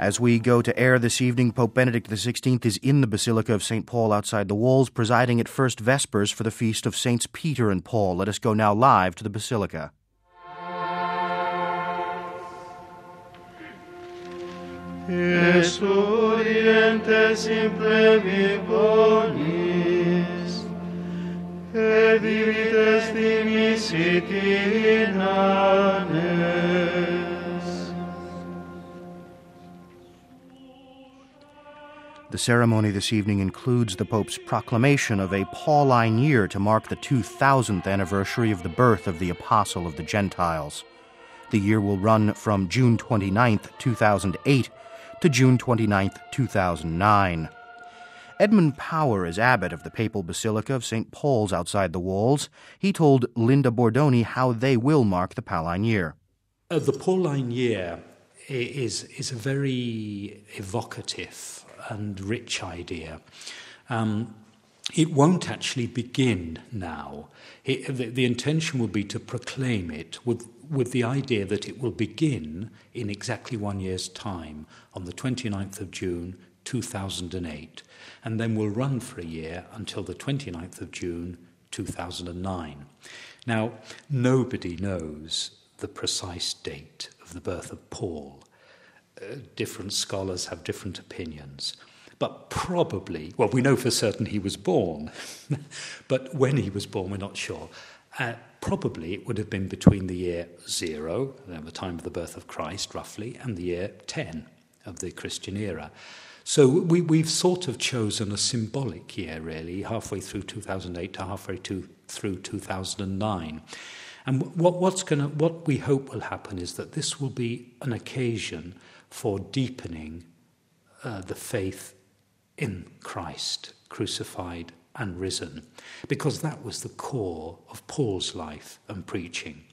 As we go to air this evening, Pope Benedict XVI is in the Basilica of St. Paul outside the walls, presiding at First Vespers for the feast of Saints Peter and Paul. Let us go now live to the Basilica. Esurientes in plemi bonis, et divides dimissiti in annes. The ceremony this evening includes the Pope's proclamation of a Pauline year to mark the 2000th anniversary of the birth of the Apostle of the Gentiles. The year will run from June 29, 2008 to June 29, 2009. Edmund Power is abbot of the Papal Basilica of St. Paul's outside the walls. He told Linda Bordoni how they will mark the Pauline year. The Pauline year is a very evocative and rich idea. It won't actually begin now. The intention will be to proclaim it with the idea that it will begin in exactly 1 year's time, on the 29th of June 2008, and then will run for a year until the 29th of June 2009. Now, nobody knows the precise date of the birth of Paul. Different scholars have different opinions. But probably, well, we know for certain he was born, but when he was born, we're not sure. Probably it would have been between the year 0, the time of the birth of Christ, roughly, and the year 10 of the Christian era. So we've sort of chosen a symbolic year, really, halfway through 2008 to halfway through 2009. And what we hope will happen is that this will be an occasion for deepening the faith in Christ, crucified and risen, because that was the core of Paul's life and preaching.